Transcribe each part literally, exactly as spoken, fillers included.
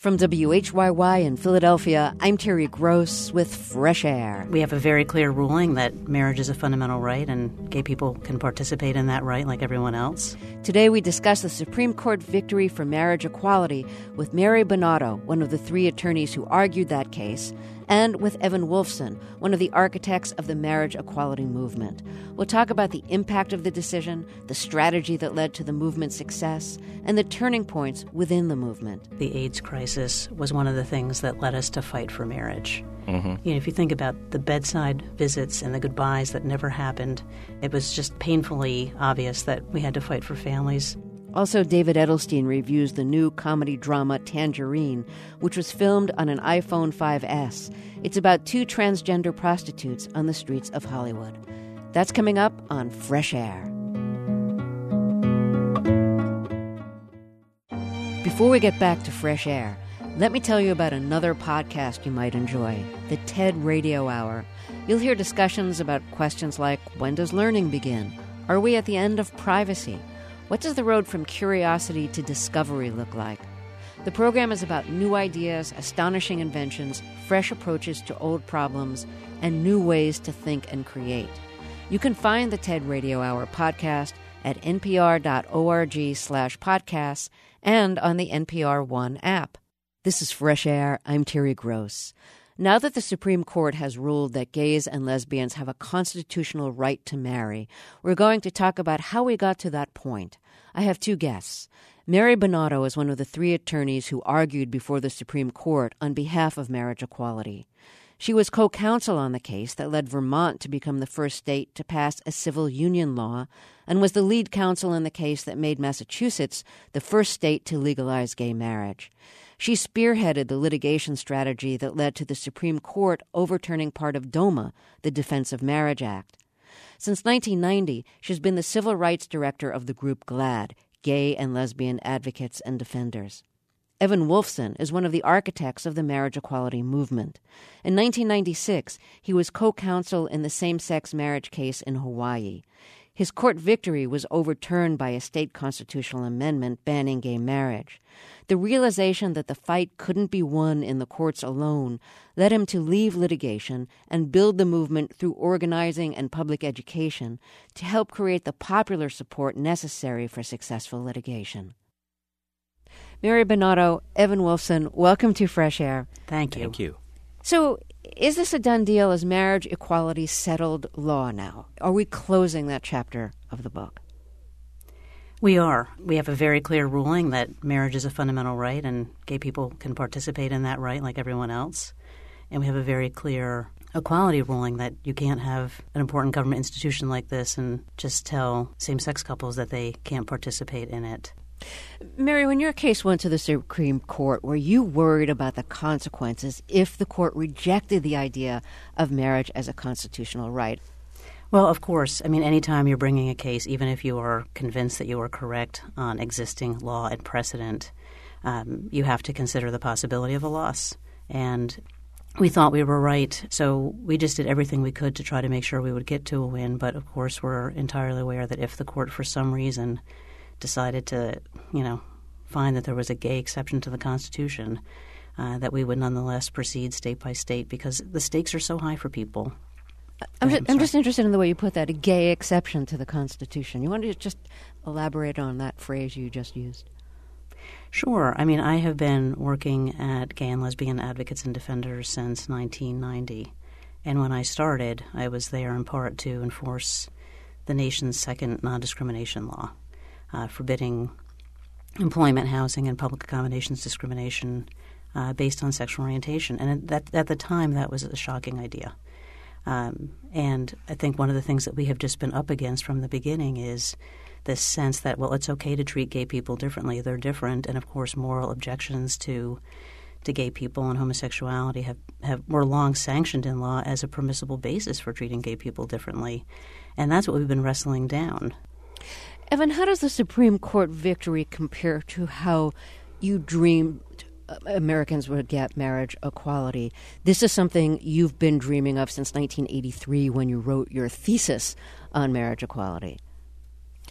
From W H Y Y in Philadelphia, I'm Terry Gross with Fresh Air. We have a very clear ruling that marriage is a fundamental right and gay people can participate in that right like everyone else. Today we discuss the Supreme Court victory for marriage equality with Mary Buonato, one of the three attorneys who argued that case, and with Evan Wolfson, one of the architects of the marriage equality movement. We'll talk about the impact of the decision, the strategy that led to the movement's success, and the turning points within the movement. The AIDS crisis was one of the things that led us to fight for marriage. Mm-hmm. You know, if you think about the bedside visits and the goodbyes that never happened, it was just painfully obvious that we had to fight for families. Also, David Edelstein reviews the new comedy drama Tangerine, which was filmed on an iPhone five S. It's about two transgender prostitutes on the streets of Hollywood. That's coming up on Fresh Air. Before we get back to Fresh Air, let me tell you about another podcast you might enjoy, the TED Radio Hour. You'll hear discussions about questions like, when does learning begin? Are we at the end of privacy? What does the road from curiosity to discovery look like? The program is about new ideas, astonishing inventions, fresh approaches to old problems, and new ways to think and create. You can find the TED Radio Hour podcast at npr.org slash podcasts and on the N P R One app. This is Fresh Air. I'm Terry Gross. Now that the Supreme Court has ruled that gays and lesbians have a constitutional right to marry, we're going to talk about how we got to that point. I have two guests. Mary Buonato is one of the three attorneys who argued before the Supreme Court on behalf of marriage equality. She was co-counsel on the case that led Vermont to become the first state to pass a civil union law and was the lead counsel in the case that made Massachusetts the first state to legalize gay marriage. She spearheaded the litigation strategy that led to the Supreme Court overturning part of DOMA, the Defense of Marriage Act. Since nineteen ninety, she's been the civil rights director of the group GLAAD, Gay and Lesbian Advocates and Defenders. Evan Wolfson is one of the architects of the marriage equality movement. In nineteen ninety-six, he was co-counsel in the same-sex marriage case in Hawaii. His court victory was overturned by a state constitutional amendment banning gay marriage. The realization that the fight couldn't be won in the courts alone led him to leave litigation and build the movement through organizing and public education to help create the popular support necessary for successful litigation. Mary Buonato, Evan Wolfson, welcome to Fresh Air. Thank you. Thank you. So, is this a done deal? Is marriage equality settled law now? Are we closing that chapter of the book? We are. We have a very clear ruling that marriage is a fundamental right and gay people can participate in that right like everyone else. And we have a very clear equality ruling that you can't have an important government institution like this and just tell same-sex couples that they can't participate in it. Mary, when your case went to the Supreme Court, were you worried about the consequences if the court rejected the idea of marriage as a constitutional right? Well, of course. I mean, anytime you're bringing a case, even if you are convinced that you are correct on existing law and precedent, um, you have to consider the possibility of a loss. And we thought we were right, so we just did everything we could to try to make sure we would get to a win. But, of course, we're entirely aware that if the court, for some reason, decided to, you know, find that there was a gay exception to the Constitution, uh, that we would nonetheless proceed state by state because the stakes are so high for people. I'm just, I'm just interested in the way you put that, a gay exception to the Constitution. You want to just elaborate on that phrase you just used? Sure. I mean, I have been working at Gay and Lesbian Advocates and Defenders since nineteen ninety. And when I started, I was there in part to enforce the nation's second non-discrimination law, uh, forbidding employment, housing, and public accommodations discrimination uh, based on sexual orientation. And at, at the time, that was a shocking idea. Um, and I think one of the things that we have just been up against from the beginning is this sense that, well, it's okay to treat gay people differently. They're different. And, of course, moral objections to to gay people and homosexuality have, have were long sanctioned in law as a permissible basis for treating gay people differently. And that's what we've been wrestling down. Evan, how does the Supreme Court victory compare to how you dreamed Americans would get marriage equality? This is something you've been dreaming of since nineteen eighty-three when you wrote your thesis on marriage equality.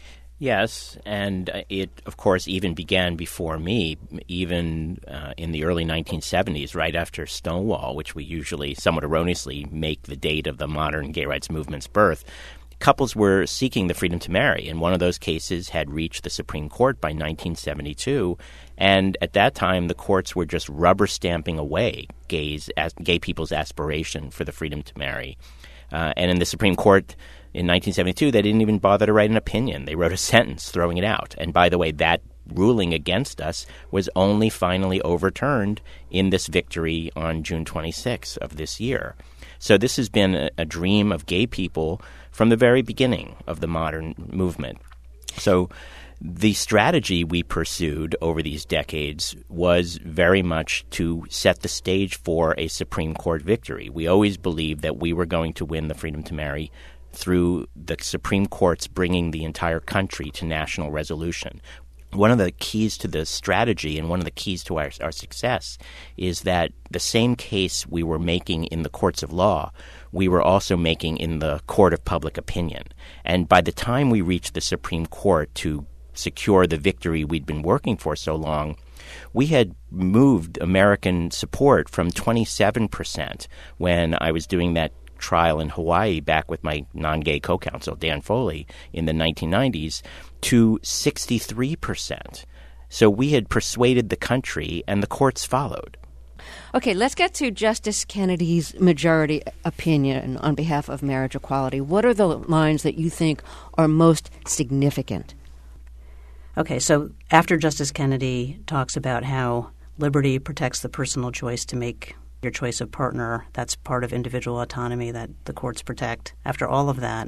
Yes, and it, of course, even began before me, even uh, in the early nineteen seventies, right after Stonewall, which we usually somewhat erroneously make the date of the modern gay rights movement's birth. Couples were seeking the freedom to marry, and one of those cases had reached the Supreme Court by nineteen seventy-two, and at that time the courts were just rubber stamping away gays, as, gay people's aspiration for the freedom to marry. Uh, and in the Supreme Court in nineteen seventy-two, they didn't even bother to write an opinion. They wrote a sentence throwing it out. And by the way, that ruling against us was only finally overturned in this victory on June twenty-sixth of this year. So this has been a, a dream of gay people from the very beginning of the modern movement. So the strategy we pursued over these decades was very much to set the stage for a Supreme Court victory. We always believed that we were going to win the freedom to marry through the Supreme Court's bringing the entire country to national resolution. One of the keys to the strategy and one of the keys to our, our success is that the same case we were making in the courts of law, we were also making in the court of public opinion. And by the time we reached the Supreme Court to secure the victory we'd been working for so long, we had moved American support from twenty-seven percent when I was doing that trial in Hawaii back with my non-gay co-counsel, Dan Foley, in the nineteen nineties, to sixty-three percent. So we had persuaded the country, and the courts followed. Okay, let's get to Justice Kennedy's majority opinion on behalf of marriage equality. What are the lines that you think are most significant? Okay, so after Justice Kennedy talks about how liberty protects the personal choice to make your choice of partner, that's part of individual autonomy that the courts protect. After all of that,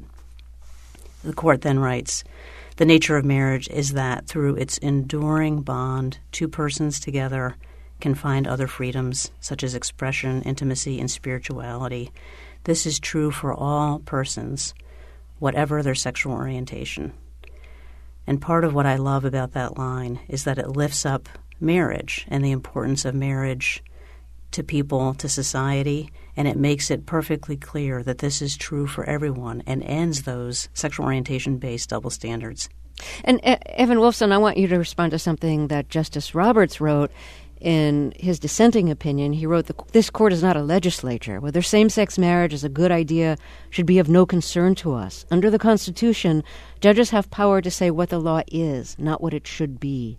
the court then writes, the nature of marriage is that through its enduring bond, two persons together can find other freedoms such as expression, intimacy, and spirituality. This is true for all persons, whatever their sexual orientation. And part of what I love about that line is that it lifts up marriage and the importance of marriage to people, to society, and it makes it perfectly clear that this is true for everyone and ends those sexual orientation-based double standards. And uh, Evan Wolfson, I want you to respond to something that Justice Roberts wrote in his dissenting opinion. He wrote, this court is not a legislature. Whether same-sex marriage is a good idea should be of no concern to us. Under the Constitution, judges have power to say what the law is, not what it should be.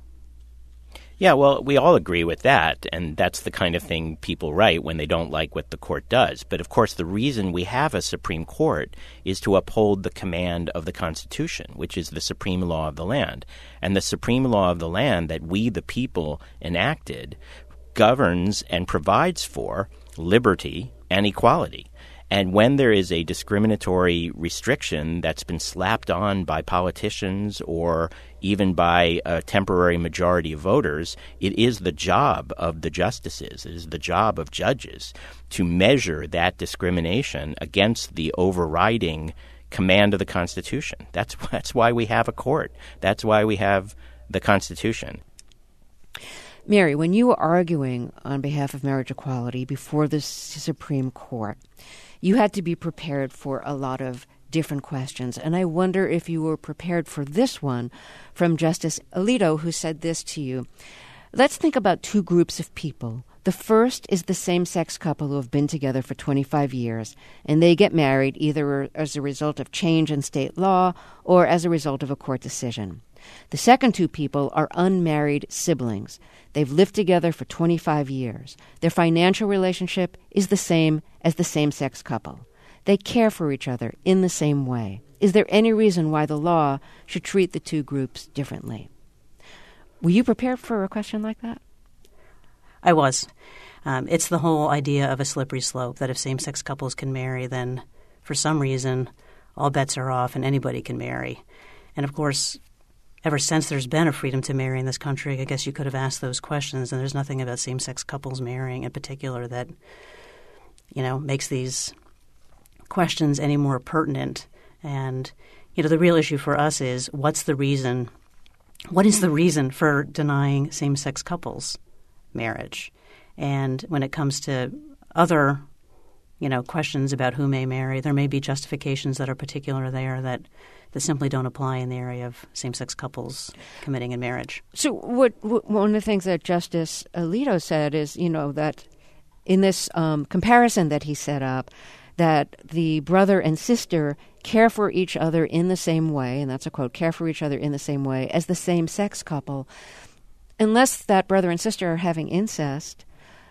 Yeah, well, we all agree with that, and that's the kind of thing people write when they don't like what the court does. But, of course, the reason we have a Supreme Court is to uphold the command of the Constitution, which is the supreme law of the land. And the supreme law of the land that we, the people, enacted governs and provides for liberty and equality. And when there is a discriminatory restriction that's been slapped on by politicians or even by a temporary majority of voters, it is the job of the justices, it is the job of judges to measure that discrimination against the overriding command of the Constitution. That's, that's why we have a court. That's why we have the Constitution. Mary, when you were arguing on behalf of marriage equality before the Supreme Court, you had to be prepared for a lot of different questions. And I wonder if you were prepared for this one from Justice Alito, who said this to you. Let's think about two groups of people. The first is the same-sex couple who have been together for twenty-five years, and they get married either as a result of change in state law or as a result of a court decision. The second two people are unmarried siblings. They've lived together for twenty-five years. Their financial relationship is the same as the same-sex couple. They care for each other in the same way. Is there any reason why the law should treat the two groups differently? Were you prepared for a question like that? I was. Um, it's the whole idea of a slippery slope, that if same-sex couples can marry, then for some reason all bets are off and anybody can marry. And of course, ever since there's been a freedom to marry in this country, I guess you could have asked those questions, and there's nothing about same-sex couples marrying in particular that, you know, makes these questions any more pertinent. And, you know, the real issue for us is what's the reason, what is the reason for denying same-sex couples marriage? And when it comes to other you know, questions about who may marry. There may be justifications that are particular there that, that simply don't apply in the area of same-sex couples committing in marriage. So what, what one of the things that Justice Alito said is, you know, that in this um, comparison that he set up, that the brother and sister care for each other in the same way, and that's a quote, care for each other in the same way as the same-sex couple, unless that brother and sister are having incest,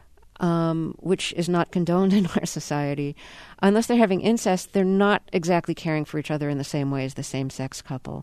um, which is not condoned in our society, unless they're having incest, they're not exactly caring for each other in the same way as the same-sex couple.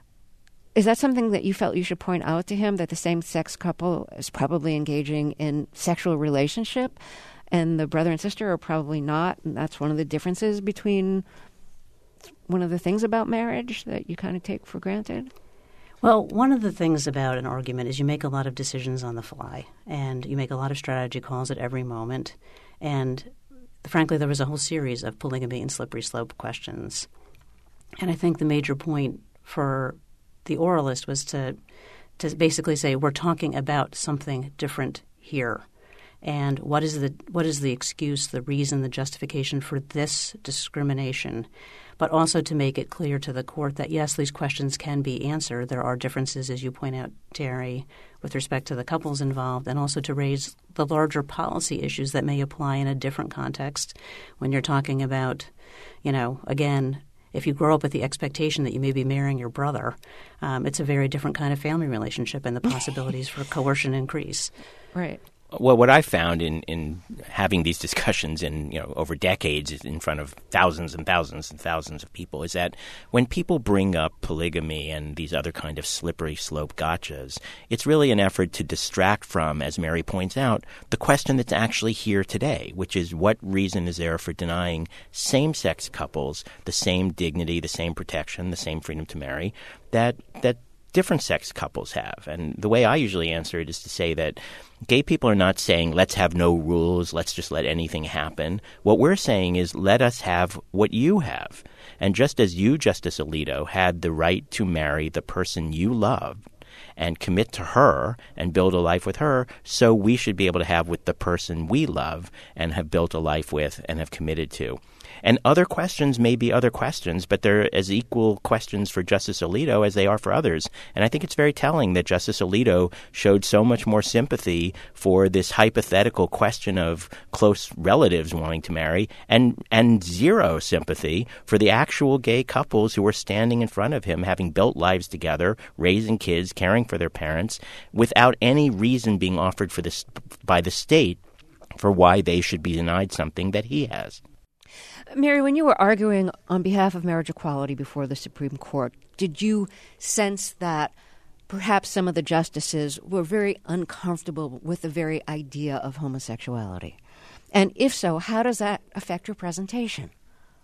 Is that something that you felt you should point out to him, that the same-sex couple is probably engaging in sexual relationship and the brother and sister are probably not, and that's one of the differences between one of the things about marriage that you kind of take for granted? Well, one of the things about an argument is you make a lot of decisions on the fly, and you make a lot of strategy calls at every moment. And frankly, there was a whole series of polygamy and slippery slope questions. And I think the major point for the oralist was to to basically say, we're talking about something different here. And what is the what is the excuse, the reason, the justification for this discrimination? But also to make it clear to the court that, yes, these questions can be answered. There are differences, as you point out, Terry, with respect to the couples involved, and also to raise the larger policy issues that may apply in a different context when you're talking about, you know, again, if you grow up with the expectation that you may be marrying your brother, um, it's a very different kind of family relationship, and the possibilities for coercion increase. Right. Well, what I found in, in having these discussions in, you know, over decades in front of thousands and thousands and thousands of people is that when people bring up polygamy and these other kind of slippery slope gotchas, it's really an effort to distract from, as Mary points out, the question that's actually here today, which is what reason is there for denying same-sex couples the same dignity, the same protection, the same freedom to marry that that different sex couples have. And the way I usually answer it is to say that gay people are not saying, let's have no rules, let's just let anything happen. What we're saying is, let us have what you have. And just as you, Justice Alito, had the right to marry the person you loved and commit to her and build a life with her, so we should be able to have with the person we love and have built a life with and have committed to. And other questions may be other questions, but they're as equal questions for Justice Alito as they are for others. And I think it's very telling that Justice Alito showed so much more sympathy for this hypothetical question of close relatives wanting to marry and, and zero sympathy for the actual gay couples who were standing in front of him, having built lives together, raising kids, caring for their parents, without any reason being offered for this by the state for why they should be denied something that he has. Mary, when you were arguing on behalf of marriage equality before the Supreme Court, did you sense that perhaps some of the justices were very uncomfortable with the very idea of homosexuality? And if so, how does that affect your presentation?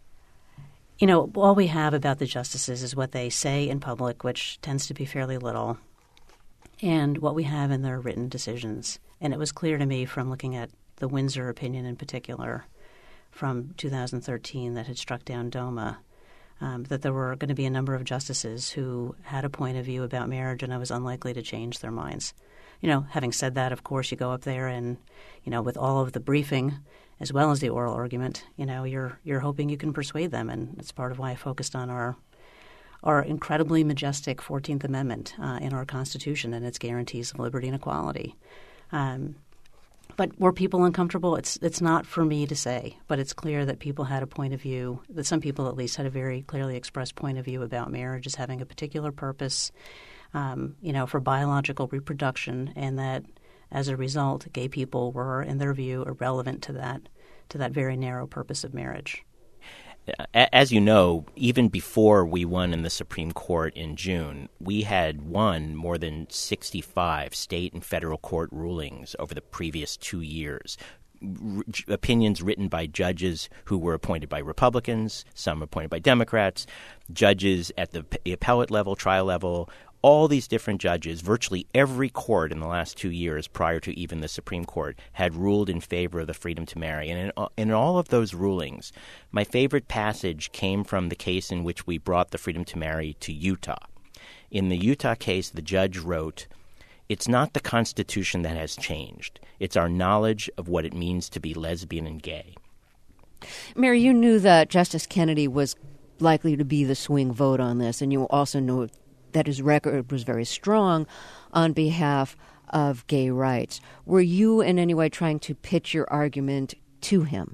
You know, all we have about the justices is what they say in public, which tends to be fairly little, and what we have in their written decisions. And it was clear to me from looking at the Windsor opinion in particular from two thousand thirteen that had struck down DOMA, um, that there were going to be a number of justices who had a point of view about marriage, and I was unlikely to change their minds. You know, having said that, of course, you go up there and, you know, with all of the briefing as well as the oral argument, you know, you're you're hoping you can persuade them, and it's part of why I focused on our our incredibly majestic fourteenth Amendment uh, in our Constitution and its guarantees of liberty and equality. Um, But were people uncomfortable? It's it's not for me to say, but it's clear that people had a point of view, that some people at least had a very clearly expressed point of view about marriage as having a particular purpose, um, you know, for biological reproduction, and that as a result, gay people were, in their view, irrelevant to that to that very narrow purpose of marriage. As you know, even before we won in the Supreme Court in June, we had won more than sixty-five state and federal court rulings over the previous two years. R- opinions written by judges who were appointed by Republicans, some appointed by Democrats, judges at the p- appellate level, trial level, all these different judges, virtually every court in the last two years prior to even the Supreme Court, had ruled in favor of the freedom to marry. And in, in all of those rulings, my favorite passage came from the case in which we brought the freedom to marry to Utah. In the Utah case, the judge wrote, "It's not the Constitution that has changed. It's our knowledge of what it means to be lesbian and gay." Mary, you knew that Justice Kennedy was likely to be the swing vote on this, and you also knew that his record was very strong on behalf of gay rights. Were you in any way trying to pitch your argument to him?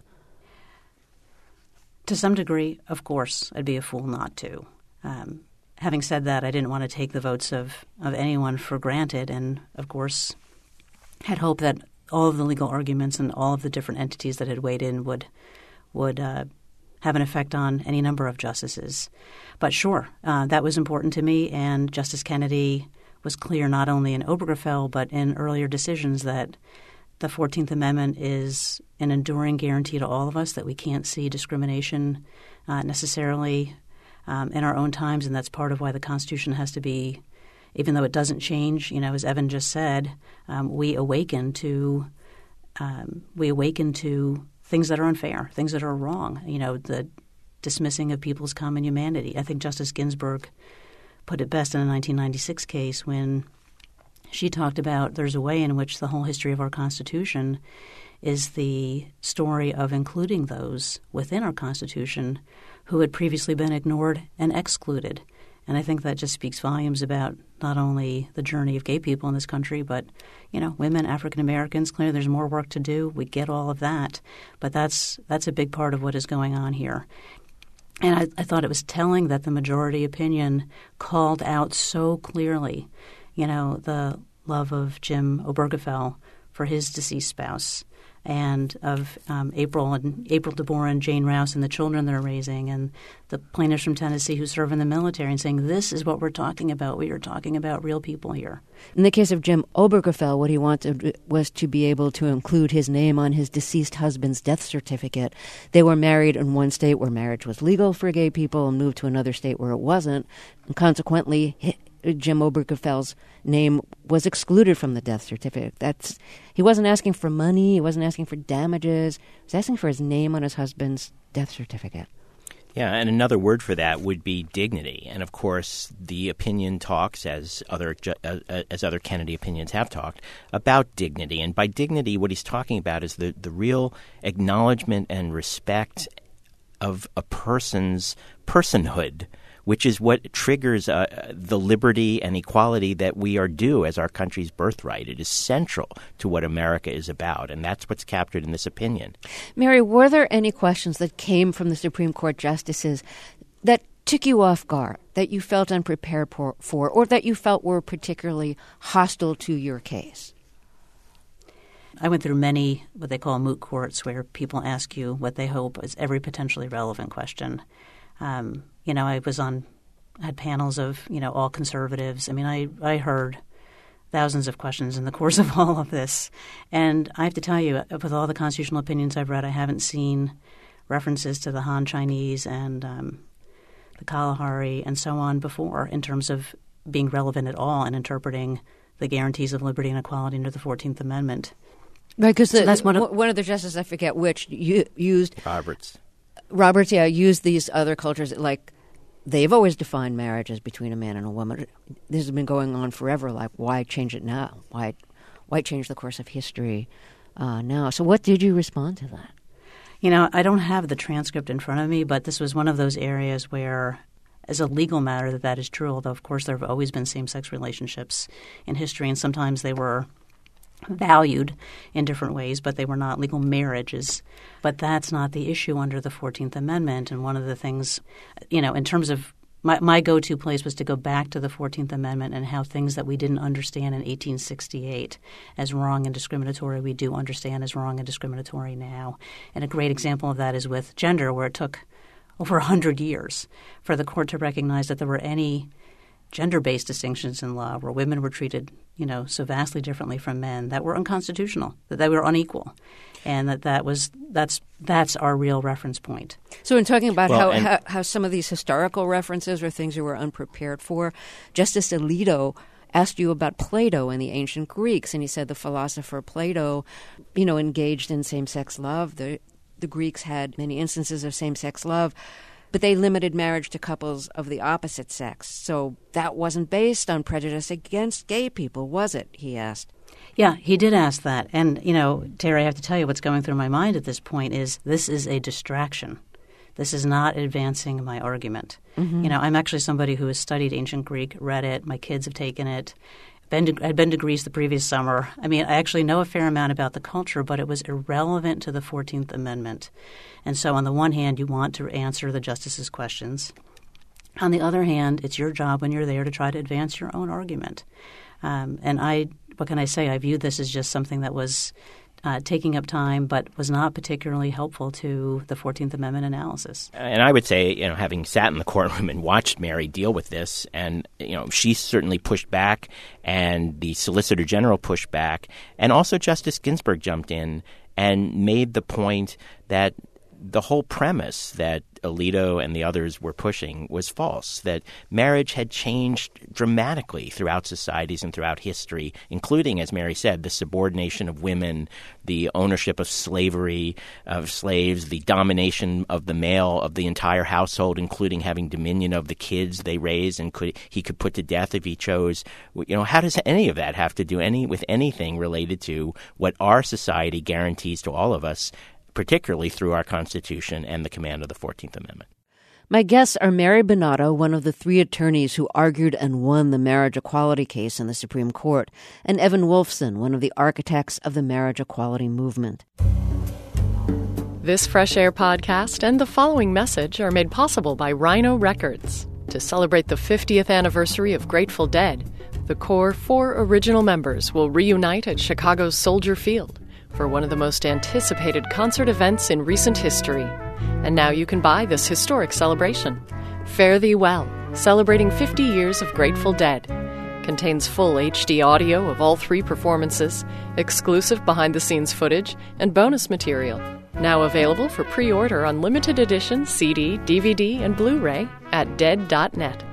To some degree, of course. I'd be a fool not to. Um, having said that, I didn't want to take the votes of, of anyone for granted, and of course had hoped that all of the legal arguments and all of the different entities that had weighed in would would uh, have an effect on any number of justices. But sure, uh, that was important to me, and Justice Kennedy was clear not only in Obergefell but in earlier decisions that the fourteenth Amendment is an enduring guarantee to all of us that we can't see discrimination uh, necessarily um, in our own times, and that's part of why the Constitution has to be, even though it doesn't change, you know, as Evan just said, um, we awaken to um, we awaken to things that are unfair, things that are wrong, you know, the dismissing of people's common humanity. I think Justice Ginsburg put it best in a nineteen ninety-six case when she talked about there's a way in which the whole history of our Constitution is the story of including those within our Constitution who had previously been ignored and excluded. And I think that just speaks volumes about not only the journey of gay people in this country, but, you know, women, African Americans. Clearly there's more work to do. We get all of that. But that's that's a big part of what is going on here. And I, I thought it was telling that the majority opinion called out so clearly, you know, the love of Jim Obergefell for his deceased spouse, and of um, April and April DeBoer and Jane Rouse and the children they're raising, and the plaintiffs from Tennessee who serve in the military, and saying this is what we're talking about. We are talking about real people here. In the case of Jim Obergefell, what he wanted was to be able to include his name on his deceased husband's death certificate. They were married in one state where marriage was legal for gay people and moved to another state where it wasn't, and consequently Jim Obergefell's name was excluded from the death certificate. That's he wasn't asking for money. He wasn't asking for damages. He was asking for his name on his husband's death certificate. Yeah, and another word for that would be dignity. And of course, the opinion talks, as other uh, as other Kennedy opinions have talked, about dignity. And by dignity, what he's talking about is the, the real acknowledgement and respect of a person's personhood, which is what triggers uh, the liberty and equality that we are due as our country's birthright. It is central to what America is about, and that's what's captured in this opinion. Mary, were there any questions that came from the Supreme Court justices that took you off guard, that you felt unprepared for, or that you felt were particularly hostile to your case? I went through many what they call moot courts, where people ask you what they hope is every potentially relevant question. Um, you know, I was on, had panels of, you know, all conservatives. I mean, I, I heard thousands of questions in the course of all of this. And I have to tell you, with all the constitutional opinions I've read, I haven't seen references to the Han Chinese and um, the Kalahari and so on before in terms of being relevant at all in interpreting the guarantees of liberty and equality under the fourteenth Amendment. Right, because so that's one of, one of the justices, I forget which, you, used Roberts. Roberts, yeah, used these other cultures, like they've always defined marriage as between a man and a woman. This has been going on forever. Like, why change it now? Why, why change the course of history uh, now? So, what did you respond to that? You know, I don't have the transcript in front of me, but this was one of those areas where, as a legal matter, that that is true. Although, of course, there have always been same-sex relationships in history, and sometimes they were valued in different ways, but they were not legal marriages. But that's not the issue under the fourteenth Amendment. And one of the things, you know, in terms of my, my go-to place was to go back to the fourteenth Amendment and how things that we didn't understand in eighteen sixty-eight as wrong and discriminatory, we do understand as wrong and discriminatory now. And a great example of that is with gender, where it took over one hundred years for the court to recognize that there were any gender-based distinctions in law where women were treated, you know, so vastly differently from men that were unconstitutional, that they were unequal, and that that was that's that's our real reference point. So in talking about well, how, how how some of these historical references are things you were unprepared for, Justice Alito asked you about Plato and the ancient Greeks, and he said the philosopher Plato, you know, engaged in same-sex love. The the Greeks had many instances of same-sex love, but they limited marriage to couples of the opposite sex. So that wasn't based on prejudice against gay people, was it? He asked. Yeah, he did ask that. And, you know, Terry, I have to tell you what's going through my mind at this point is this is a distraction. This is not advancing my argument. Mm-hmm. You know, I'm actually somebody who has studied ancient Greek, read it. My kids have taken it. Been to, I'd been to Greece the previous summer. I mean, I actually know a fair amount about the culture, but it was irrelevant to the fourteenth Amendment. And so on the one hand, you want to answer the justices' questions. On the other hand, it's your job when you're there to try to advance your own argument. Um, and I, what can I say? I viewed this as just something that was uh, taking up time, but was not particularly helpful to the fourteenth Amendment analysis. And I would say, you know, having sat in the courtroom and watched Mary deal with this, and, you know, she certainly pushed back, and the Solicitor General pushed back, and also Justice Ginsburg jumped in and made the point that the whole premise that Alito and the others were pushing was false, that marriage had changed dramatically throughout societies and throughout history, including, as Mary said, the subordination of women, the ownership of slavery, of slaves, the domination of the male of the entire household, including having dominion of the kids they raised, and could he could put to death if he chose. You know, how does any of that have to do any with anything related to what our society guarantees to all of us, particularly through our Constitution and the command of the fourteenth Amendment? My guests are Mary Bunato, one of the three attorneys who argued and won the marriage equality case in the Supreme Court, and Evan Wolfson, one of the architects of the marriage equality movement. This Fresh Air podcast and the following message are made possible by Rhino Records. To celebrate the fiftieth anniversary of Grateful Dead, the core four original members will reunite at Chicago's Soldier Field for one of the most anticipated concert events in recent history. And now you can buy this historic celebration. Fare Thee Well, celebrating fifty years of Grateful Dead. Contains full H D audio of all three performances, exclusive behind-the-scenes footage, and bonus material. Now available for pre-order on limited edition C D, D V D, and Blu-ray at dead dot net.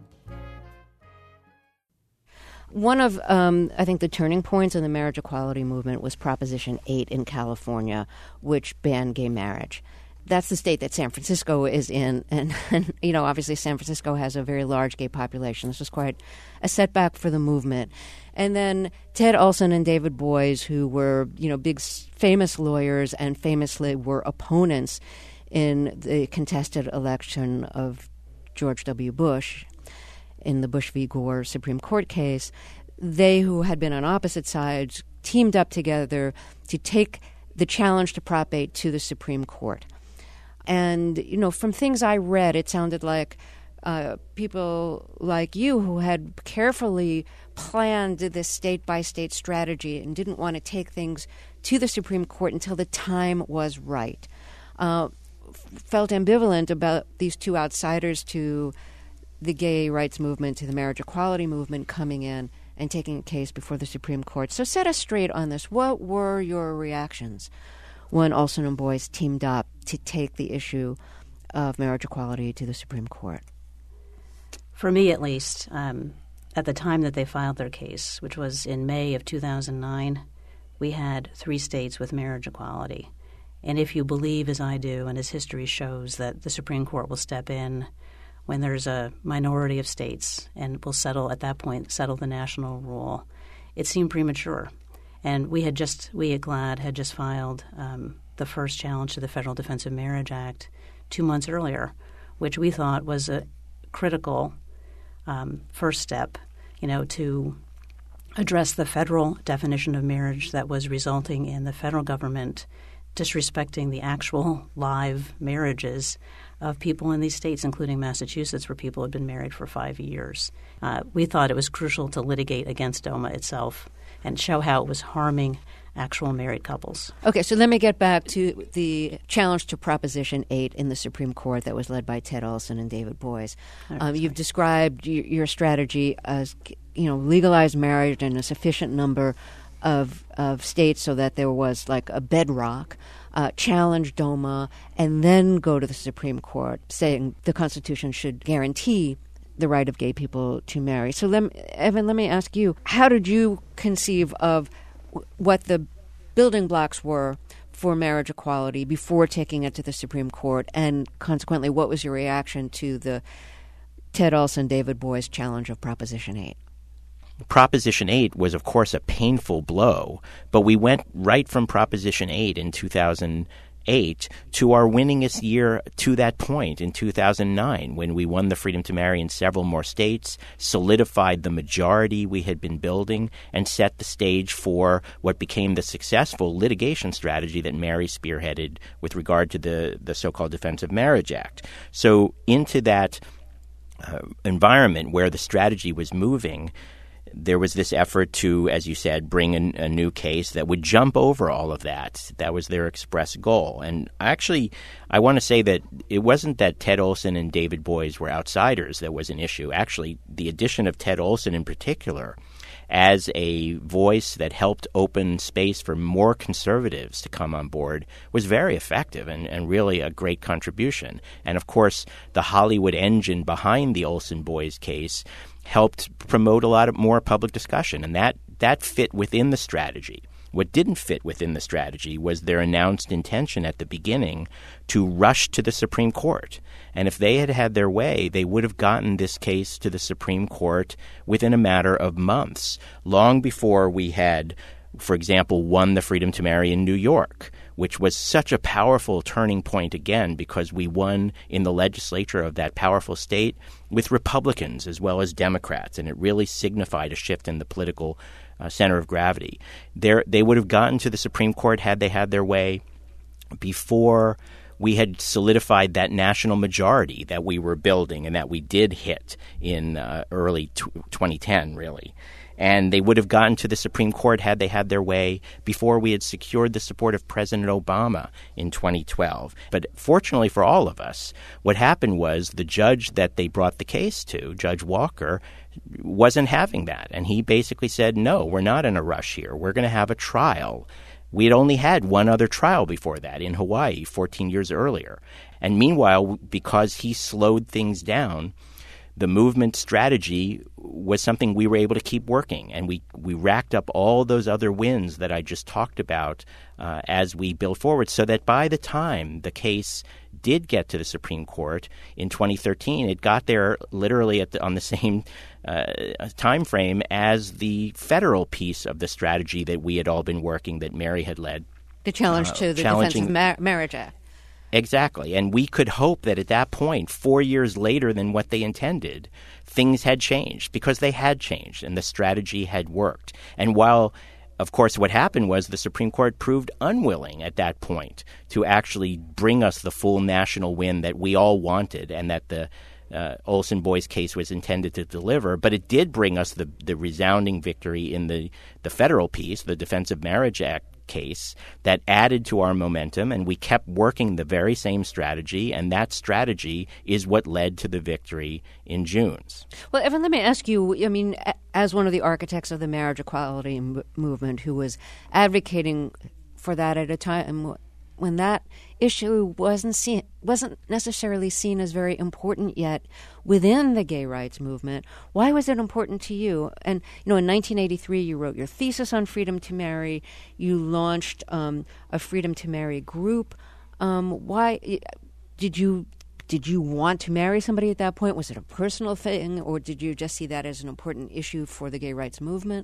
One of, um, I think, the turning points in the marriage equality movement was Proposition eight in California, which banned gay marriage. That's the state that San Francisco is in, and, and, you know, obviously San Francisco has a very large gay population. This was quite a setback for the movement. And then Ted Olson and David Boies, who were, you know, big famous lawyers and famously were opponents in the contested election of George W. Bush in the Bush v. Gore Supreme Court case, they who had been on opposite sides teamed up together to take the challenge to Prop eight to the Supreme Court. And, you know, from things I read, it sounded like uh, people like you who had carefully planned this state-by-state strategy and didn't want to take things to the Supreme Court until the time was right, uh, felt ambivalent about these two outsiders to the gay rights movement, to the marriage equality movement coming in and taking a case before the Supreme Court. So set us straight on this. What were your reactions when Olson and Boies teamed up to take the issue of marriage equality to the Supreme Court? For me, at least, um, at the time that they filed their case, which was in May of two thousand nine, we had three states with marriage equality. And if you believe, as I do, and as history shows, that the Supreme Court will step in when there's a minority of states and will settle, at that point, settle the national rule, it seemed premature. And we had just, we at GLAAD had just filed um, the first challenge to the Federal Defense of Marriage Act two months earlier, which we thought was a critical um, first step, you know, to address the federal definition of marriage that was resulting in the federal government disrespecting the actual live marriages of people in these states, including Massachusetts, where people had been married for five years. Uh, we thought it was crucial to litigate against DOMA itself and show how it was harming actual married couples. Okay, so let me get back to the challenge to Proposition eight in the Supreme Court that was led by Ted Olson and David Boies. Um, you've described y- your strategy as, you know, legalized marriage in a sufficient number of of states so that there was like a bedrock, uh, challenge DOMA, and then go to the Supreme Court saying the Constitution should guarantee the right of gay people to marry. So, let me, Evan, let me ask you, how did you conceive of w- what the building blocks were for marriage equality before taking it to the Supreme Court, and consequently, what was your reaction to the Ted Olson, David Boies challenge of Proposition eight? Proposition eight was, of course, a painful blow, but we went right from Proposition eight in two thousand eight to our winningest year to that point in two thousand nine, when we won the freedom to marry in several more states, solidified the majority we had been building, and set the stage for what became the successful litigation strategy that Mary spearheaded with regard to the, the so-called Defense of Marriage Act. So into that uh, environment where the strategy was moving, there was this effort to, as you said, bring in a new case that would jump over all of that. That was their express goal. And actually, I want to say that it wasn't that Ted Olson and David Boies were outsiders that was an issue. Actually, the addition of Ted Olson in particular as a voice that helped open space for more conservatives to come on board was very effective and, and really a great contribution. And, of course, the Hollywood engine behind the Olson-Boies case helped promote a lot of more public discussion, and that, that fit within the strategy. What didn't fit within the strategy was their announced intention at the beginning to rush to the Supreme Court. And if they had had their way, they would have gotten this case to the Supreme Court within a matter of months, long before we had, for example, won the freedom to marry in New York, which was such a powerful turning point again because we won in the legislature of that powerful state with Republicans as well as Democrats, and it really signified a shift in the political uh, center of gravity. There, they would have gotten to the Supreme Court had they had their way before we had solidified that national majority that we were building and that we did hit in uh, early t- twenty ten, really. And they would have gotten to the Supreme Court had they had their way before we had secured the support of President Obama in twenty twelve. But fortunately for all of us, what happened was the judge that they brought the case to, Judge Walker, wasn't having that. And he basically said, no, we're not in a rush here. We're going to have a trial. We had only had one other trial before that in Hawaii fourteen years earlier. And meanwhile, because he slowed things down, the movement strategy was something we were able to keep working, and we, we racked up all those other wins that I just talked about uh, as we built forward, so that by the time the case did get to the Supreme Court in twenty thirteen, it got there literally at the, on the same uh, time frame as the federal piece of the strategy that we had all been working, that Mary had led. The challenge uh, to the Defense of Mar- Marriage Act. Exactly. And we could hope that at that point, four years later than what they intended, things had changed, because they had changed and the strategy had worked. And while, of course, what happened was the Supreme Court proved unwilling at that point to actually bring us the full national win that we all wanted and that the uh, Olson-Boies case was intended to deliver, but it did bring us the, the resounding victory in the, the federal piece, the Defense of Marriage Act case, that added to our momentum, and we kept working the very same strategy, and that strategy is what led to the victory in June's. Well, Evan, let me ask you, I mean, as one of the architects of the marriage equality m- movement who was advocating for that at a time when that issue wasn't seen, wasn't necessarily seen as very important yet within the gay rights movement, why was it important to you? And, you know, in nineteen eighty-three, you wrote your thesis on freedom to marry. You launched um, a freedom to marry group. Um, why did you did you want to marry somebody at that point? Was it a personal thing, or did you just see that as an important issue for the gay rights movement?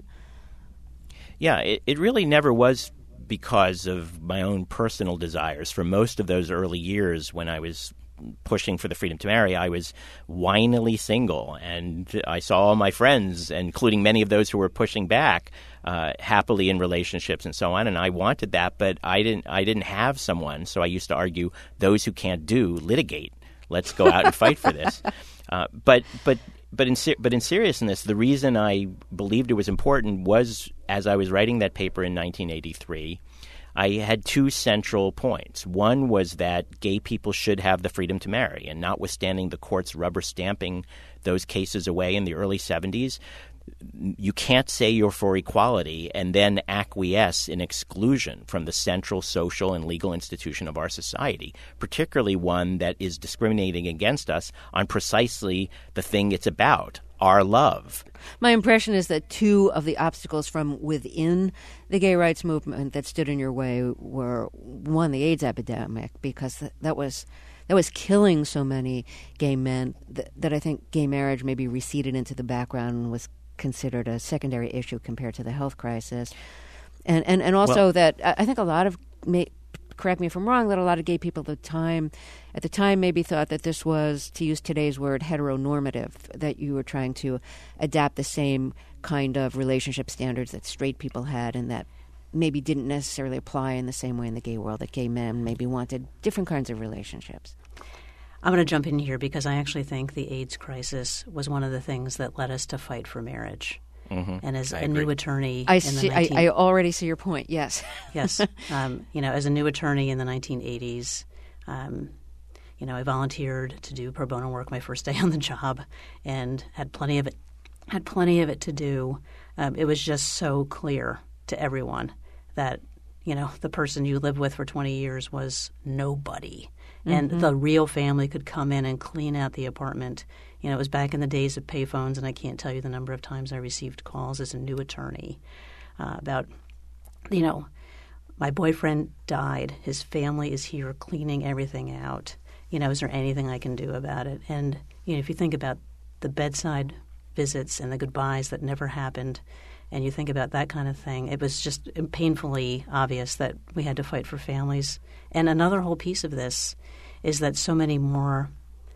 Yeah, it, it really never was because of my own personal desires. For most of those early years when I was pushing for the freedom to marry, I was whinily single, and I saw all my friends, including many of those who were pushing back, uh, happily in relationships and so on, and I wanted that, but I didn't I didn't have someone, so I used to argue, those who can't do, litigate. Let's go out and fight for this. Uh, but but But in but in seriousness, the reason I believed it was important was, as I was writing that paper in nineteen eighty-three, I had two central points. One was that gay people should have the freedom to marry, and notwithstanding the courts rubber stamping those cases away in the early seventies, you can't say you're for equality and then acquiesce in exclusion from the central social and legal institution of our society, particularly one that is discriminating against us on precisely the thing it's about, our love. My impression is that two of the obstacles from within the gay rights movement that stood in your way were, one, the AIDS epidemic, because that was that was killing so many gay men that, that I think gay marriage maybe receded into the background and was considered a secondary issue compared to the health crisis. And and, and also well, that I think a lot of, may, correct me if I'm wrong, that a lot of gay people at the time, at the time maybe thought that this was, to use today's word, heteronormative, that you were trying to adapt the same kind of relationship standards that straight people had, and that maybe didn't necessarily apply in the same way in the gay world, that gay men maybe wanted different kinds of relationships. I'm going to jump in here because I actually think the AIDS crisis was one of the things that led us to fight for marriage. Mm-hmm. And as I a agree. new attorney I in see, the nineteen- I, I already see your point, yes. Yes. Um, you know, as a new attorney in the nineteen eighties, um, you know, I volunteered to do pro bono work my first day on the job and had plenty of it, had plenty of it to do. Um, it was just so clear to everyone that, you know, the person you lived with for twenty years was nobody. And mm-hmm. the real family could come in and clean out the apartment. You know, it was back in the days of payphones, and I can't tell you the number of times I received calls as a new attorney uh, about, you know, my boyfriend died. His family is here cleaning everything out. You know, is there anything I can do about it? And, you know, if you think about the bedside visits and the goodbyes that never happened, and you think about that kind of thing, it was just painfully obvious that we had to fight for families. And another whole piece of this is that so many more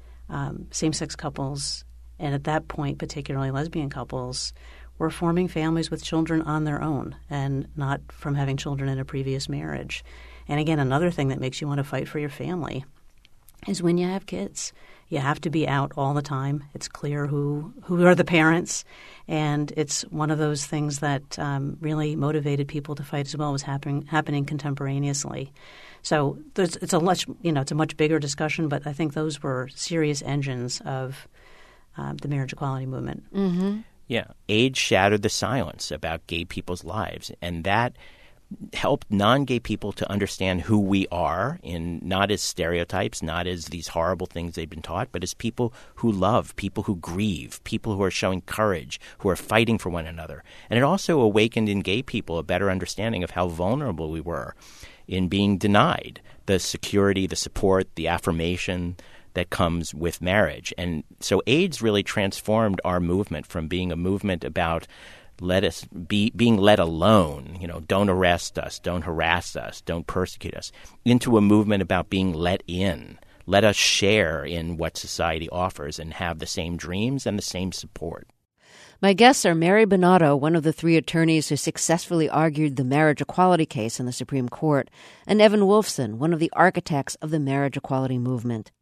um, same-sex couples, and at that point particularly lesbian couples, were forming families with children on their own and not from having children in a previous marriage. And again, another thing that makes you want to fight for your family is when you have kids. You have to be out all the time. It's clear who, who are the parents, and it's one of those things that um, really motivated people to fight as well, was happening happening contemporaneously. So there's, it's a much you know it's a much bigger discussion, but I think those were serious engines of uh, the marriage equality movement. Mm-hmm. Yeah, AIDS shattered the silence about gay people's lives, and that help non-gay people to understand who we are, in not as stereotypes, not as these horrible things they've been taught, but as people who love, people who grieve, people who are showing courage, who are fighting for one another. And it also awakened in gay people a better understanding of how vulnerable we were in being denied the security, the support, the affirmation that comes with marriage. And so AIDS really transformed our movement from being a movement about let us be being let alone, you know, don't arrest us, don't harass us, don't persecute us, into a movement about being let in. Let us share in what society offers and have the same dreams and the same support. My guests are Mary Bunato, one of the three attorneys who successfully argued the marriage equality case in the Supreme Court, and Evan Wolfson, one of the architects of the marriage equality movement.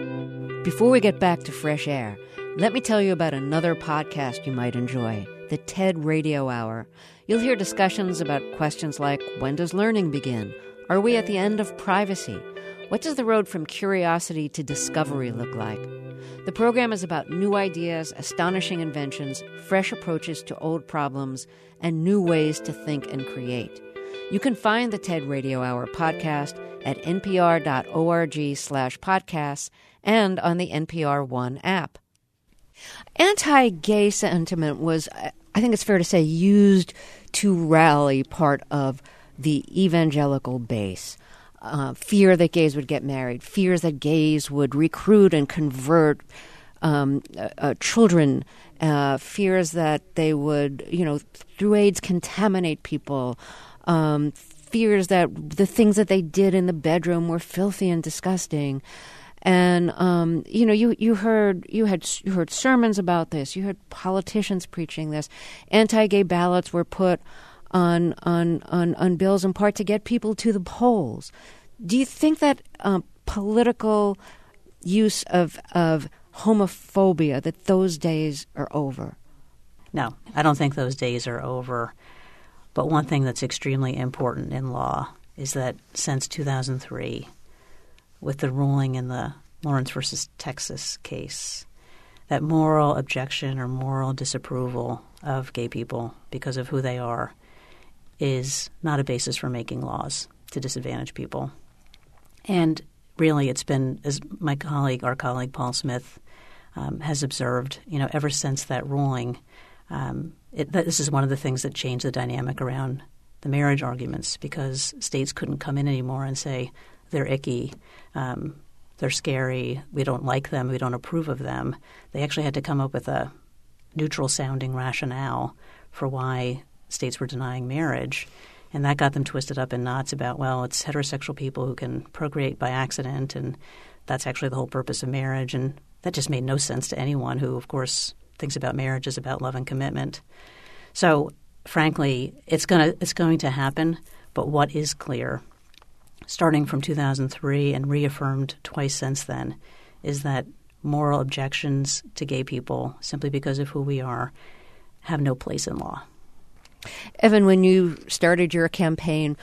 Before we get back to fresh air, let me tell you about another podcast you might enjoy, the TED Radio Hour. You'll hear discussions about questions like, when does learning begin? Are we at the end of privacy? What does the road from curiosity to discovery look like? The program is about new ideas, astonishing inventions, fresh approaches to old problems, and new ways to think and create. You can find the TED Radio Hour podcast at npr.org slash podcasts and on the N P R One app. Anti-gay sentiment was, I think it's fair to say, used to rally part of the evangelical base. Uh, fear that gays would get married, fears that gays would recruit and convert um, uh, uh, children, uh, fears that they would, you know, through AIDS contaminate people, um, fears that the things that they did in the bedroom were filthy and disgusting. And um, you know, you you heard you had you heard sermons about this. You heard politicians preaching this. Anti-gay ballots were put on on on, on bills in part to get people to the polls. Do you think that um, political use of of homophobia, that those days are over? No, I don't think those days are over. But one thing that's extremely important in law is that since two thousand three, with the ruling in the Lawrence versus Texas case, that moral objection or moral disapproval of gay people because of who they are is not a basis for making laws to disadvantage people. And really, it's been, as my colleague, our colleague Paul Smith, um, has observed, you know, ever since that ruling, um, it, this is one of the things that changed the dynamic around the marriage arguments, because states couldn't come in anymore and say they're icky, um, they're scary, we don't like them, we don't approve of them. They actually had to come up with a neutral-sounding rationale for why states were denying marriage. And that got them twisted up in knots about, well, it's heterosexual people who can procreate by accident, and that's actually the whole purpose of marriage. And that just made no sense to anyone who, of course, thinks about marriage as about love and commitment. So, frankly, it's gonna it's going to happen. But what is clear, starting from two thousand three and reaffirmed twice since then, is that moral objections to gay people, simply because of who we are, have no place in law. Evan, when you started your campaign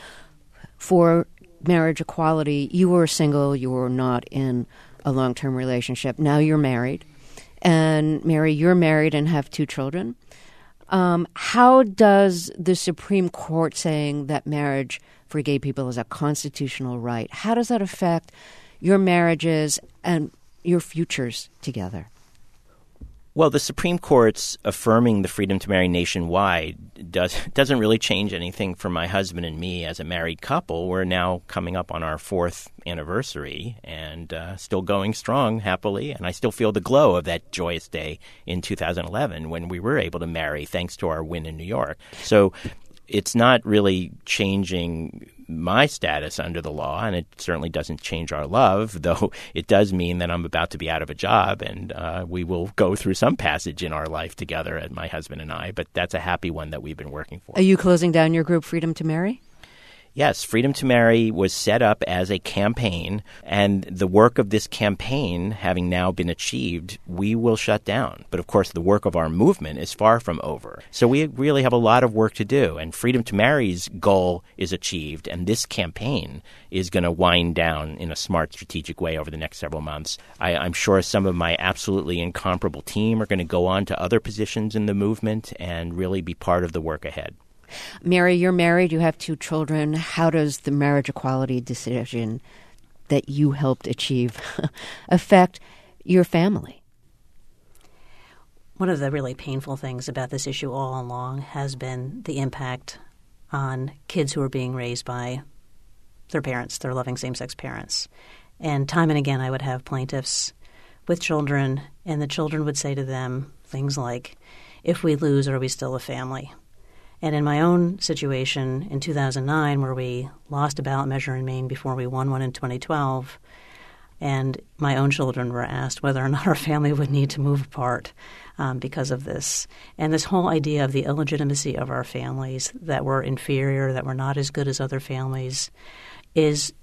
for marriage equality, you were single, you were not in a long-term relationship. Now you're married. And Mary, you're married and have two children. Um, how does the Supreme Court saying that marriage for gay people is a constitutional right, how does that affect your marriages and your futures together? Well, the Supreme Court's affirming the freedom to marry nationwide does, doesn't really change anything for my husband and me as a married couple. We're now coming up on our fourth anniversary and uh, still going strong happily. And I still feel the glow of that joyous day in two thousand eleven when we were able to marry thanks to our win in New York. So it's not really changing my status under the law, and it certainly doesn't change our love, though it does mean that I'm about to be out of a job, and uh, we will go through some passage in our life together, my husband and I, but that's a happy one that we've been working for. Are you closing down your group, Freedom to Marry? Yes, Freedom to Marry was set up as a campaign, and the work of this campaign having now been achieved, we will shut down. But of course, the work of our movement is far from over. So we really have a lot of work to do, and Freedom to Marry's goal is achieved, and this campaign is going to wind down in a smart, strategic way over the next several months. I, I'm sure some of my absolutely incomparable team are going to go on to other positions in the movement and really be part of the work ahead. Mary, you're married, you have two children. How does the marriage equality decision that you helped achieve affect your family? One of the really painful things about this issue all along has been the impact on kids who are being raised by their parents, their loving same-sex parents. And time and again I would have plaintiffs with children, and the children would say to them things like, if we lose, are we still a family? And in my own situation in two thousand nine, where we lost a ballot measure in Maine before we won one in twenty twelve, and my own children were asked whether or not our family would need to move apart um, because of this. And this whole idea of the illegitimacy of our families, that we're inferior, that we're not as good as other families, is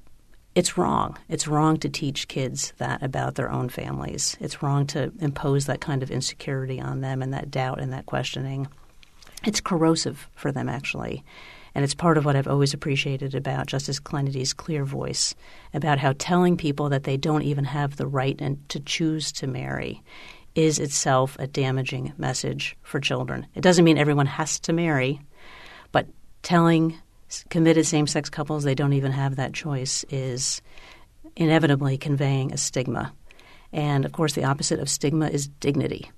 it's wrong. It's wrong to teach kids that about their own families. It's wrong to impose that kind of insecurity on them and that doubt and that questioning. It's corrosive for them, actually. And it's part of what I've always appreciated about Justice Kennedy's clear voice about how telling people that they don't even have the right and to choose to marry is itself a damaging message for children. It doesn't mean everyone has to marry, but telling committed same-sex couples they don't even have that choice is inevitably conveying a stigma. And, of course, the opposite of stigma is dignity.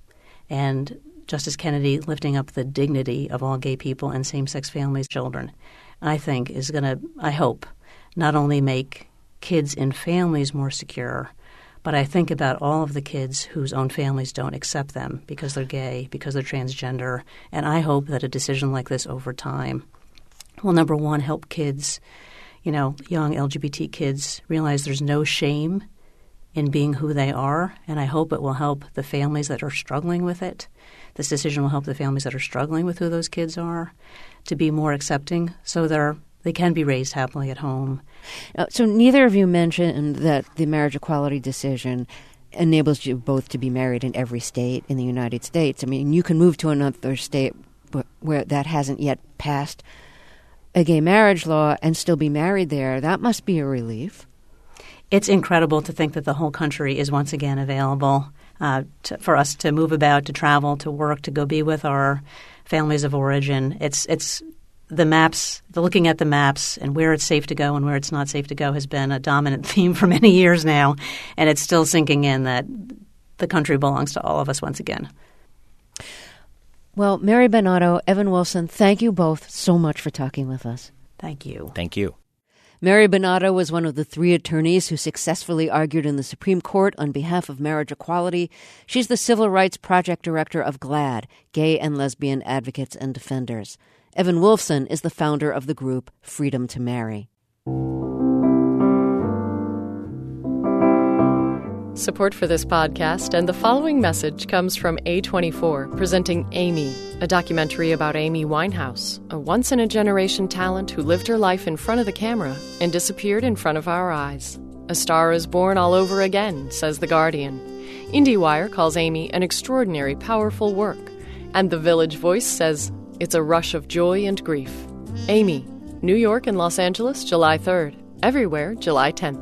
And Justice Kennedy lifting up the dignity of all gay people and same-sex families' children, I think is going to, I hope, not only make kids in families more secure, but I think about all of the kids whose own families don't accept them because they're gay, because they're transgender, and I hope that a decision like this over time will, number one, help kids, you know, young L G B T kids realize there's no shame in being who they are, and I hope it will help the families that are struggling with it. This decision will help the families that are struggling with who those kids are to be more accepting so they're, they can be raised happily at home. Uh, so neither of you mentioned that the marriage equality decision enables you both to be married in every state in the United States. I mean, you can move to another state where that hasn't yet passed a gay marriage law and still be married there. That must be a relief. It's incredible to think that the whole country is once again available uh, to, for us to move about, to travel, to work, to go be with our families of origin. It's it's the maps, the looking at the maps and where it's safe to go and where it's not safe to go has been a dominant theme for many years now, and it's still sinking in that the country belongs to all of us once again. Well, Mary Bennato, Evan Wolfson, thank you both so much for talking with us. Thank you. Thank you. Mary Bonato was one of the three attorneys who successfully argued in the Supreme Court on behalf of marriage equality. She's the Civil Rights Project Director of GLAAD, Gay and Lesbian Advocates and Defenders. Evan Wolfson is the founder of the group Freedom to Marry. Support for this podcast and the following message comes from A twenty-four, presenting Amy, a documentary about Amy Winehouse, a once-in-a-generation talent who lived her life in front of the camera and disappeared in front of our eyes. A star is born all over again, says The Guardian. IndieWire calls Amy an extraordinary, powerful work. And The Village Voice says it's a rush of joy and grief. Amy, New York and Los Angeles, July third. Everywhere, July tenth.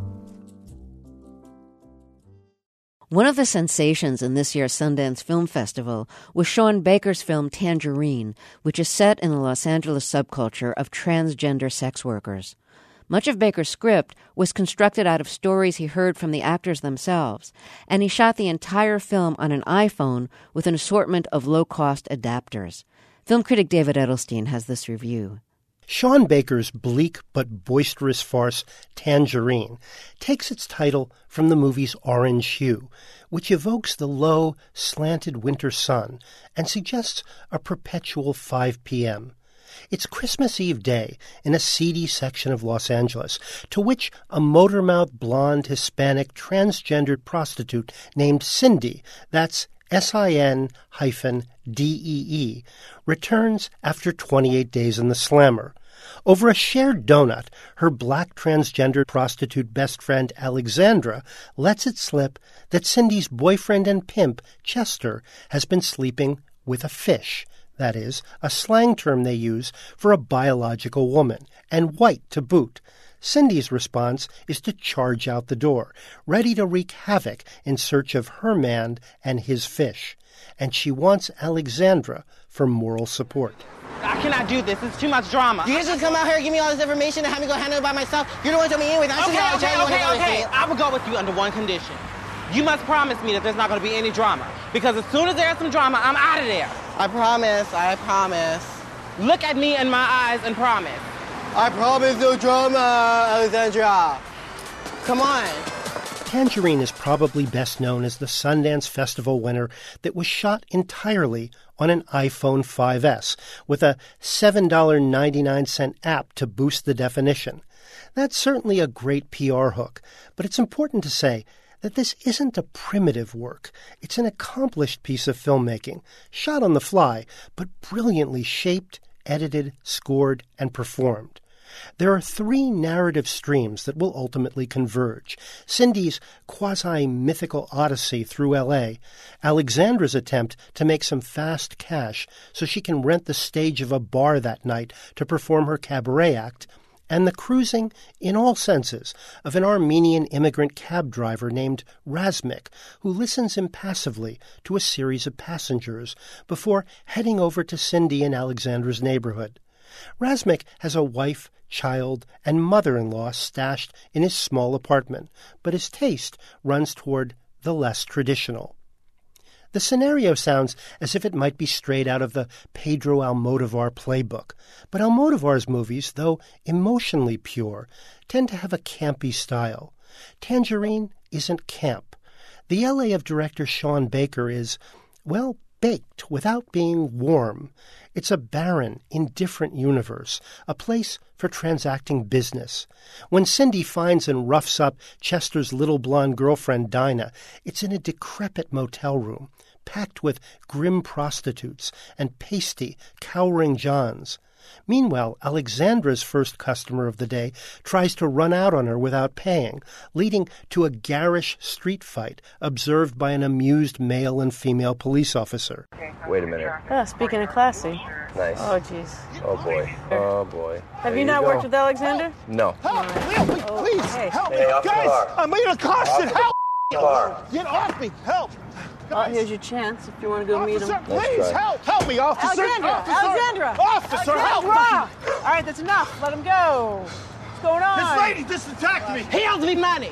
One of the sensations in this year's Sundance Film Festival was Sean Baker's film Tangerine, which is set in the Los Angeles subculture of transgender sex workers. Much of Baker's script was constructed out of stories he heard from the actors themselves, and he shot the entire film on an iPhone with an assortment of low-cost adapters. Film critic David Edelstein has this review. Sean Baker's bleak but boisterous farce Tangerine takes its title from the movie's orange hue, which evokes the low, slanted winter sun and suggests a perpetual five p.m. It's Christmas Eve day in a seedy section of Los Angeles, to which a motor-mouthed, blonde, Hispanic, transgendered prostitute named Cindy, that's S I N hyphen D E E, returns after twenty-eight days in the slammer. Over a shared donut, her black transgender prostitute best friend Alexandra lets it slip that Cindy's boyfriend and pimp, Chester, has been sleeping with a fish. That is, a slang term they use for a biological woman, and white to boot. Cindy's response is to charge out the door, ready to wreak havoc in search of her man and his fish. And she wants Alexandra for moral support. I cannot do this. It's too much drama. You just come out here and give me all this information and have me go handle it by myself? You're the one who told me anyway. I Okay, okay, okay, okay. I will go with you under one condition. You must promise me that there's not going to be any drama. Because as soon as there's some drama, I'm out of there. I promise. I promise. Look at me in my eyes and promise. I promise no drama, Alexandra. Come on. Tangerine is probably best known as the Sundance Festival winner that was shot entirely on an iPhone five S with a seven dollars and ninety-nine cents app to boost the definition. That's certainly a great P R hook, but it's important to say that this isn't a primitive work. It's an accomplished piece of filmmaking, shot on the fly, but brilliantly shaped, edited, scored, and performed. There are three narrative streams that will ultimately converge. Cindy's quasi-mythical odyssey through L A, Alexandra's attempt to make some fast cash so she can rent the stage of a bar that night to perform her cabaret act, and the cruising, in all senses, of an Armenian immigrant cab driver named Razmik, who listens impassively to a series of passengers before heading over to Cindy and Alexandra's neighborhood. Razmik has a wife, child, and mother-in-law stashed in his small apartment, but his taste runs toward the less traditional. The scenario sounds as if it might be straight out of the Pedro Almodovar playbook, but Almodovar's movies, though emotionally pure, tend to have a campy style. Tangerine isn't camp. The L A of director Sean Baker is, well, baked without being warm. It's a barren, indifferent universe, a place for transacting business. When Cindy finds and roughs up Chester's little blonde girlfriend Dinah, it's in a decrepit motel room, packed with grim prostitutes and pasty, cowering Johns. Meanwhile, Alexandra's first customer of the day tries to run out on her without paying, leading to a garish street fight observed by an amused male and female police officer. Wait a minute. Oh, speaking of classy. Nice. Oh, jeez. Oh, boy. Oh, boy. Have There you not go. worked with Alexander? No. Help! Leo, please, Oh, please, hey. help Hey, me! off the Guys, car. I'm being accosted! Off the Help! car. Get off me! Help! Oh, here's your chance if you want to go meet him. Officer, Nice please, try. help! Help me, officer! Alexandra! Officer! Alexandra! Officer, help Alexandra! me! All right, that's enough. Let him go. What's going on? This lady just attacked me! He owes me money.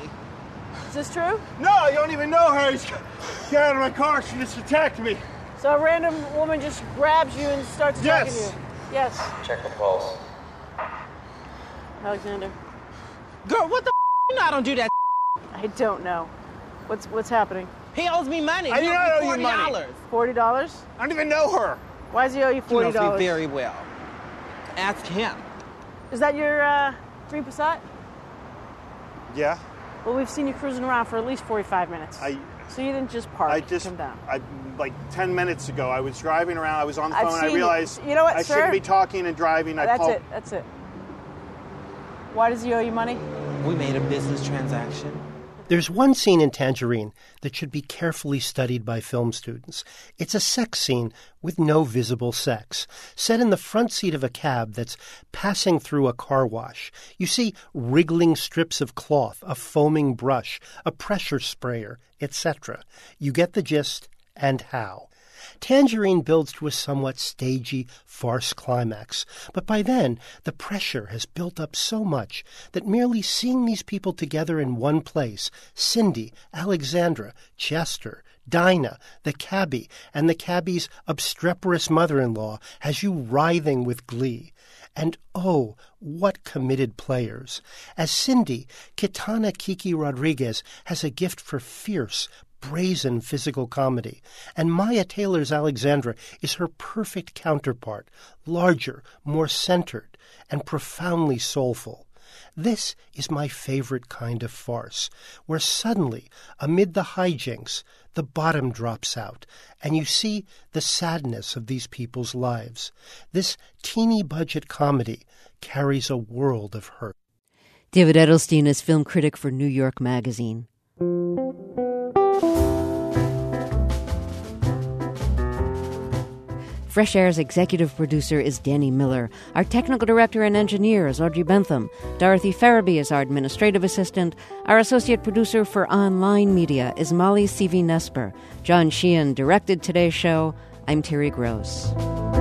Is this true? No, you don't even know her. He's get out of my car. She just attacked me. So a random woman just grabs you and starts attacking Yes. you? Yes. Check the pulse. Alexander. Girl, what the f- you know I don't do that. I don't know. What's what's happening? He owes me money. I He do owes not me owe you forty money. dollars. Forty dollars? I don't even know her. Why does he owe you He forty knows me dollars? very well. Ask him. Is that your uh, three Passat? Yeah. Well, we've seen you cruising around for at least forty-five minutes. I so you didn't just park. I just Come down. I like ten minutes ago I was driving around, I was on the I've phone, I seen- realized you know what, I sir? shouldn't be talking and driving. I That's called it. That's it. Why does he owe you money? We made a business transaction. There's one scene in Tangerine that should be carefully studied by film students. It's a sex scene with no visible sex, set in the front seat of a cab that's passing through a car wash. You see wriggling strips of cloth, a foaming brush, a pressure sprayer, et cetera. You get the gist and how. Tangerine builds to a somewhat stagey farce climax, but by then the pressure has built up so much that merely seeing these people together in one place, Cindy, Alexandra, Chester, Dinah, the cabbie, and the cabbie's obstreperous mother-in-law, has you writhing with glee. And oh, what committed players. As Cindy, Kitana Kiki Rodriguez has a gift for fierce, brazen physical comedy, and Maya Taylor's Alexandra is her perfect counterpart, larger, more centered, and profoundly soulful. This is my favorite kind of farce, where suddenly, amid the hijinks, the bottom drops out, and you see the sadness of these people's lives. This teeny-budget comedy carries a world of hurt. David Edelstein is film critic for New York Magazine. Fresh Air's executive producer is Danny Miller. Our technical director and engineer is Audrey Bentham. Dorothy Farabee is our administrative assistant. Our associate producer for online media is Molly Seavey-Nesper. John Sheehan directed today's show. I'm Terry Gross.